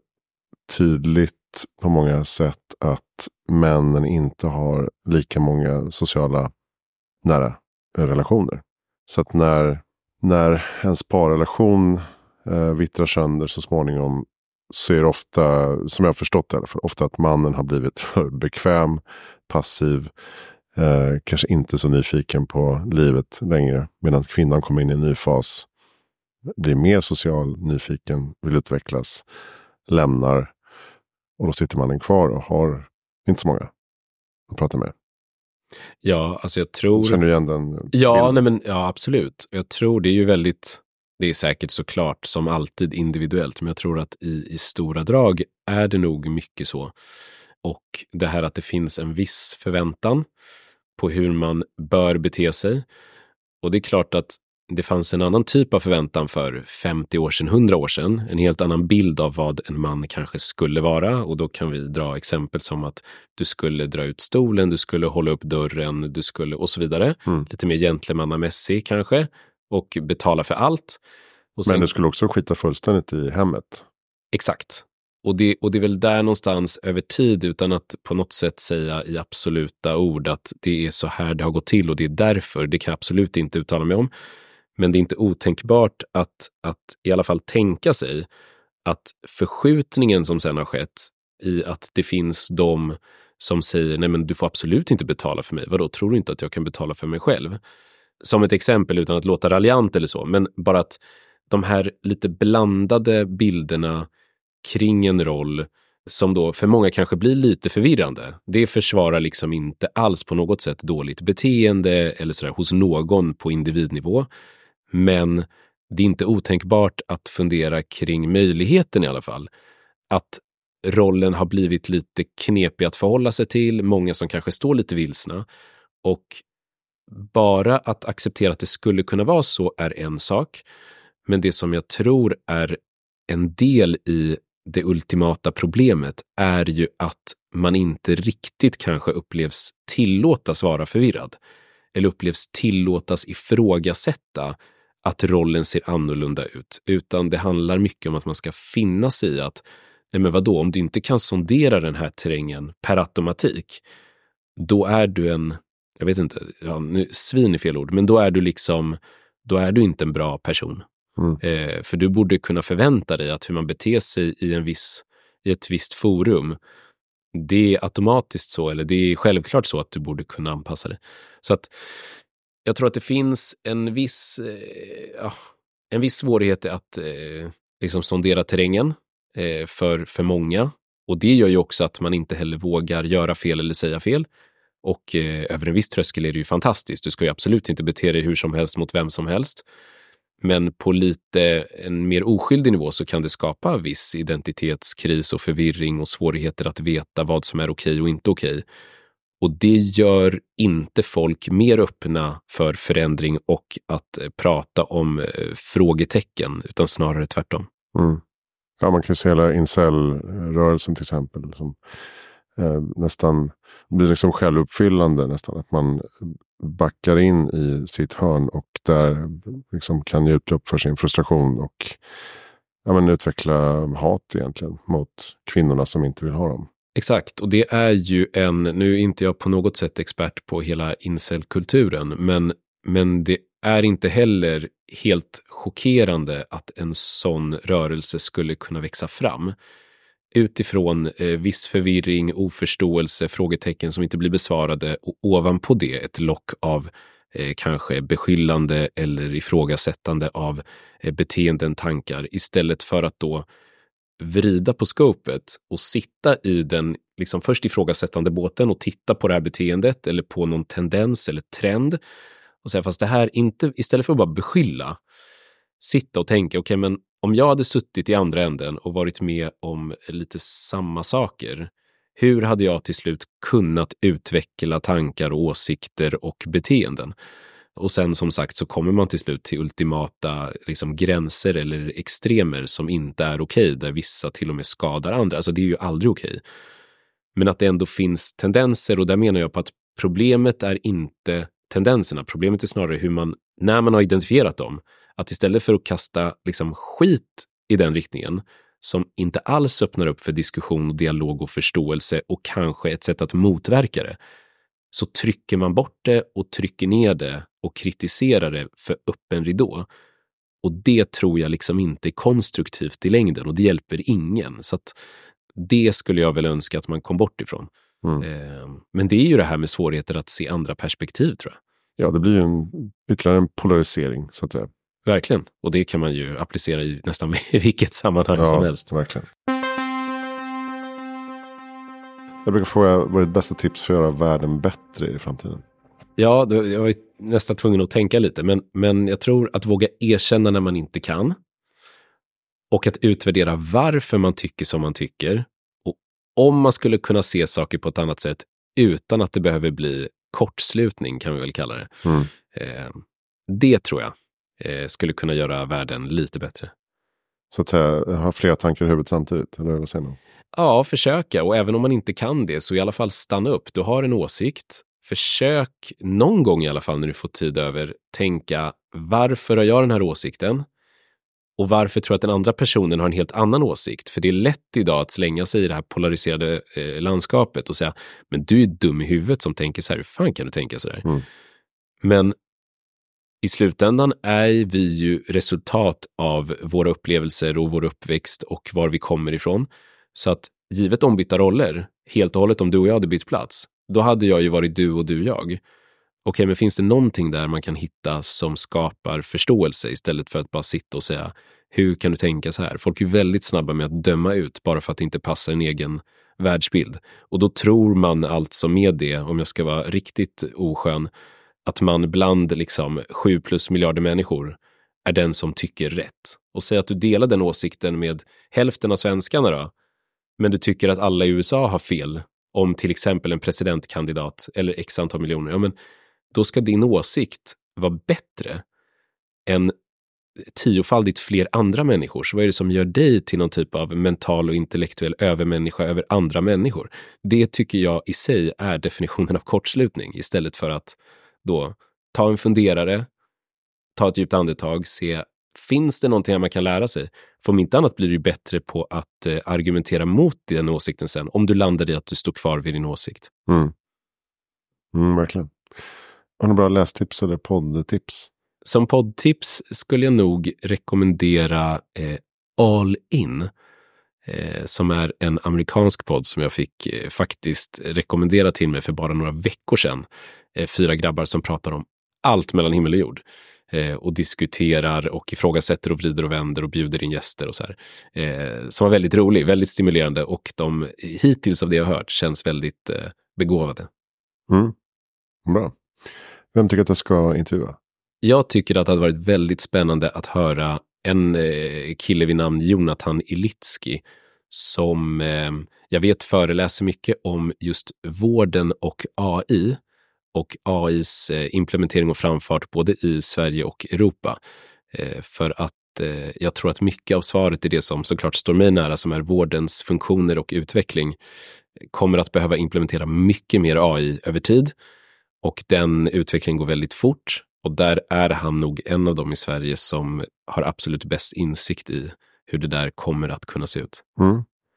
tydligt på många sätt att männen inte har lika många sociala nära relationer. Så att när, när ens parrelation eh, vittrar sönder så småningom, så är det ofta, som jag har förstått det i alla fall, ofta att mannen har blivit för bekväm, passiv, eh, kanske inte så nyfiken på livet längre, medan kvinnan kommer in i en ny fas, blir mer social, nyfiken, vill utvecklas, lämnar, och då sitter mannen kvar och har inte så många att prata med. Ja, alltså jag tror... Känner du igen den? Ja, nej men, ja, absolut. Jag tror det är ju väldigt... Det är säkert såklart som alltid individuellt, men jag tror att i, i stora drag är det nog mycket så. Och det här att det finns en viss förväntan på hur man bör bete sig. Och det är klart att det fanns en annan typ av förväntan för femtio år sedan, hundra år sedan. En helt annan bild av vad en man kanske skulle vara. Och då kan vi dra exempel som att du skulle dra ut stolen, du skulle hålla upp dörren, du skulle och så vidare. Mm. Lite mer gentlemannamässig kanske. Och betala för allt. Och sen, men du skulle också skita fullständigt i hemmet. Exakt. Och det, och det är väl där någonstans över tid, utan att på något sätt säga i absoluta ord att det är så här det har gått till och det är därför. Det kan jag absolut inte uttala mig om. Men det är inte otänkbart att, att i alla fall tänka sig att förskjutningen som sen har skett i att det finns de som säger nej men du får absolut inte betala för mig. Vadå, tror du inte att jag kan betala för mig själv? Som ett exempel utan att låta raljant eller så. Men bara att de här lite blandade bilderna kring en roll som då för många kanske blir lite förvirrande. Det försvarar liksom inte alls på något sätt dåligt beteende eller sådär hos någon på individnivå. Men det är inte otänkbart att fundera kring möjligheten i alla fall. Att rollen har blivit lite knepig att förhålla sig till. Många som kanske står lite vilsna. Och bara att acceptera att det skulle kunna vara så är en sak. Men det som jag tror är en del i det ultimata problemet är ju att man inte riktigt kanske upplevs tillåtas vara förvirrad. Eller upplevs tillåtas ifrågasätta att rollen ser annorlunda ut. Utan det handlar mycket om att man ska finna sig i att nej men vadå, om du inte kan sondera den här terrängen per automatik, då är du en, jag vet inte, ja, nu, svin är fel ord, men då är du liksom då är du inte en bra person. Mm. Eh, för du borde kunna förvänta dig att hur man beter sig i, en viss, i ett visst forum, det är automatiskt så, eller det är självklart så att du borde kunna anpassa dig. Så att jag tror att det finns en viss, eh, ja, en viss svårighet att eh, liksom sondera terrängen eh, för, för många. Och det gör ju också att man inte heller vågar göra fel eller säga fel. Och eh, över en viss tröskel är det ju fantastiskt. Du ska ju absolut inte bete dig hur som helst mot vem som helst. Men på lite en mer oskyldig nivå så kan det skapa viss identitetskris och förvirring och svårigheter att veta vad som är okej och inte okej. Och det gör inte folk mer öppna för förändring och att eh, prata om eh, frågetecken, utan snarare tvärtom. Mm. Ja, man kan ju se hela incel-rörelsen till exempel som eh, nästan blir liksom självuppfyllande nästan. Att man backar in i sitt hörn och där liksom kan ge utlopp för sin frustration och ja, men utveckla hat egentligen mot kvinnorna som inte vill ha dem. Exakt, och det är ju en, nu är inte jag på något sätt expert på hela incel-kulturen, men, men det är inte heller helt chockerande att en sån rörelse skulle kunna växa fram. Utifrån eh, viss förvirring, oförståelse, frågetecken som inte blir besvarade och ovanpå det ett lock av eh, kanske beskyllande eller ifrågasättande av eh, beteenden, tankar, istället för att då vrida på skopet och sitta i den liksom först ifrågasättande båten och titta på det här beteendet eller på någon tendens eller trend och säga fast det här inte, istället för att bara beskylla, sitta och tänka okej, okay, men om jag hade suttit i andra änden och varit med om lite samma saker, hur hade jag till slut kunnat utveckla tankar och åsikter och beteenden? Och sen som sagt så kommer man till slut till ultimata liksom, gränser eller extremer som inte är okej, där vissa till och med skadar andra. Alltså det är ju aldrig okej. Men att det ändå finns tendenser, och där menar jag på att problemet är inte tendenserna. Problemet är snarare hur man, när man har identifierat dem, att istället för att kasta liksom, skit i den riktningen som inte alls öppnar upp för diskussion, dialog och förståelse och kanske ett sätt att motverka det, så trycker man bort det och trycker ner det och kritiserar det för öppen ridå. Och det tror jag liksom inte är konstruktivt i längden och det hjälper ingen. Så att det skulle jag väl önska att man kom bort ifrån. Mm. Eh, men det är ju det här med svårigheter att se andra perspektiv, tror jag. Ja, det blir ju en, ytterligare en polarisering, så att säga. Verkligen. Och det kan man ju applicera i nästan vilket sammanhang ja, som helst. Verkligen. Jag brukar fråga, vad är ditt bästa tips för att göra världen bättre i framtiden? Ja, då, jag var nästan tvungen att tänka lite. Men, men jag tror att våga erkänna när man inte kan. Och att utvärdera varför man tycker som man tycker. Och om man skulle kunna se saker på ett annat sätt utan att det behöver bli kortslutning, kan vi väl kalla det. Mm. Eh, det tror jag eh, skulle kunna göra världen lite bättre. Så att säga, ha flera tankar i huvudet samtidigt, eller vad säger man? Ja, försöka. Och även om man inte kan det, så i alla fall stanna upp. Du har en åsikt. Försök någon gång i alla fall när du får tid över tänka, varför har jag den här åsikten? Och varför tror jag att den andra personen har en helt annan åsikt? För det är lätt idag att slänga sig i det här polariserade eh, landskapet och säga, men du är dum i huvudet som tänker så här, hur fan kan du tänka så där? Mm. Men i slutändan är vi ju resultat av våra upplevelser och vår uppväxt och var vi kommer ifrån. Så att givet ombytta roller, helt och hållet om du och jag hade bytt plats, då hade jag ju varit du och du jag. Okej, men finns det någonting där man kan hitta som skapar förståelse istället för att bara sitta och säga, hur kan du tänka så här? Folk är väldigt snabba med att döma ut bara för att det inte passar en egen världsbild. Och då tror man alltså med det, om jag ska vara riktigt oskön, att man bland liksom sju plus miljarder människor är den som tycker rätt. Och säg att du delar den åsikten med hälften av svenskarna då, men du tycker att alla i U S A har fel om till exempel en presidentkandidat eller x antal miljoner, ja men då ska din åsikt vara bättre än tiofaldigt fler andra människor. Så vad är det som gör dig till någon typ av mental och intellektuell övermänniska över andra människor? Det tycker jag i sig är definitionen av kortslutning, istället för att då ta en funderare, ta ett djupt andetag, se, finns det någonting man kan lära sig? För om inte annat blir du bättre på att eh, argumentera mot den åsikten sen, om du landar i att du står kvar vid din åsikt. Mm. Mm, verkligen. Har du bra lästips eller poddtips? Som poddtips skulle jag nog rekommendera eh, All In, eh, som är en amerikansk podd som jag fick eh, faktiskt rekommendera till mig för bara några veckor sedan. Eh, fyra grabbar som pratar om allt mellan himmel och jord. Eh, och diskuterar och ifrågasätter och vrider och vänder och bjuder in gäster och så här. Eh, som var väldigt rolig, väldigt stimulerande, och de hittills av det jag har hört känns väldigt eh, begåvade. Mm. Bra. Vem tycker att jag ska intervjua? Jag tycker att det hade varit väldigt spännande att höra en eh, kille vid namn Jonathan Ilitsky som eh, jag vet föreläser mycket om just vården och A I och A Is eh, implementering och framfart både i Sverige och Europa. Eh, för att eh, jag tror att mycket av svaret är det som såklart står mig nära, som är vårdens funktioner och utveckling, kommer att behöva implementera mycket mer A I över tid, och den utvecklingen går väldigt fort. Och där är han nog en av dem i Sverige som har absolut bäst insikt i hur det där kommer att kunna se ut. Mm.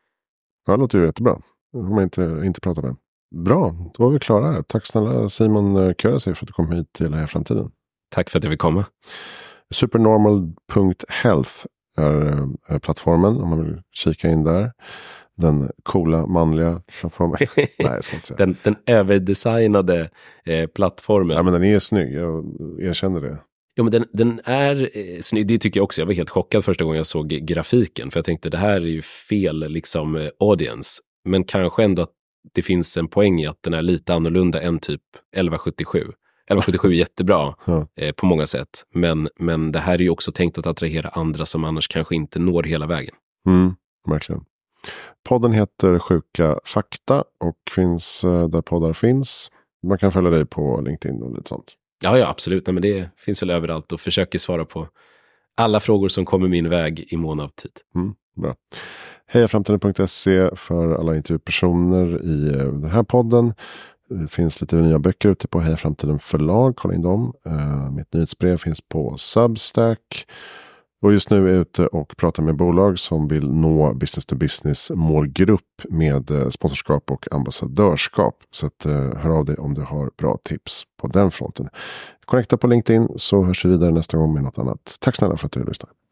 Ja, det låter ju jättebra. Om jag inte, inte pratar med. Bra, då var vi klara här. Tack snälla Simon Köresi för att du kom hit till Heja Framtiden. Tack för att jag fick komma. Supernormal punkt health är, är plattformen om man vill kika in där. Den coola manliga plattformen. Nej, jag ska inte säga. den, den överdesignade eh, plattformen. Ja, men den är snygg. Jag erkänner det. Ja, men den, den är eh, snygg. Det tycker jag också. Jag var helt chockad första gången jag såg grafiken. För jag tänkte, det här är ju fel liksom eh, audience. Men kanske ändå att det finns en poäng i att den är lite annorlunda än typ elva sjuttiosju. elva sjuttiosju är jättebra ja. eh, på många sätt. Men, men det här är ju också tänkt att attrahera andra som annars kanske inte når hela vägen. Mm, verkligen. Podden heter Sjuka fakta och finns där poddar finns. Man kan följa dig på LinkedIn och lite sånt. Ja, ja, absolut. Nej, men det finns väl överallt och försöker svara på alla frågor som kommer min väg i mån av tid. Mm, bra. heja framtiden punkt se för alla intervjupersoner i den här podden. Det finns lite nya böcker ute på Heja Framtiden förlag. Kolla in dem. Uh, mitt nyhetsbrev finns på Substack. Och just nu är jag ute och pratar med bolag som vill nå business-to-business målgrupp med sponsorskap och ambassadörskap. Så att, uh, hör av dig om du har bra tips på den fronten. Connecta på LinkedIn så hörs vi vidare nästa gång med något annat. Tack snälla för att du lyssnar.